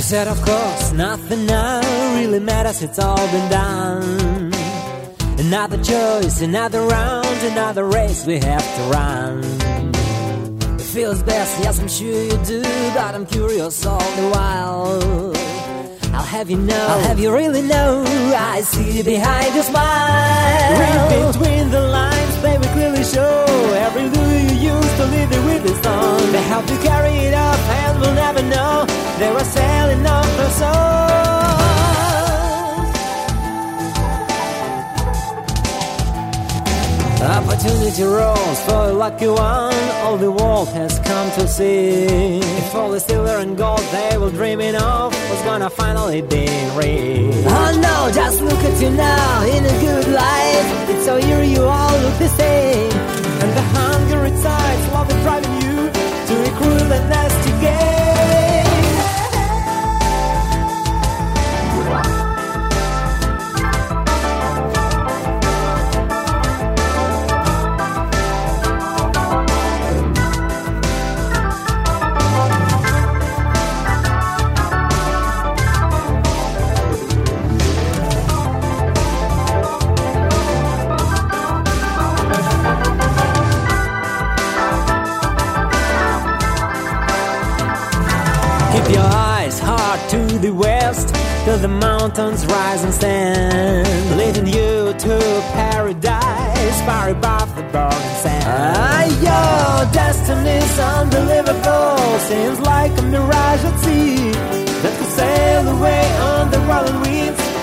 said, of course, nothing now really matters, it's all been done. Another choice, another round, another race we have to run. It feels best, yes, I'm sure you do, but I'm curious all the while. I'll have you know, I'll have you really know, I see behind your smile. Read between the lines, baby, clearly show every clue you used to leave it with this song. They help you carry it up and we'll never know they were selling off their souls. Opportunity rolls for a lucky one, all the world has come to see. If all the silver and gold they were dreaming of was gonna finally be real. Oh no, just look at you now in a good light. It's so eerie, you all look the same. And the hunger inside, love is driving you to a cruel and nasty game. Keep your eyes hard to the west, till the mountains rise and stand, leading you to paradise, far above the burning sand. Your destiny's unbelievable, seems like a mirage at sea, that could sail away on the rolling winds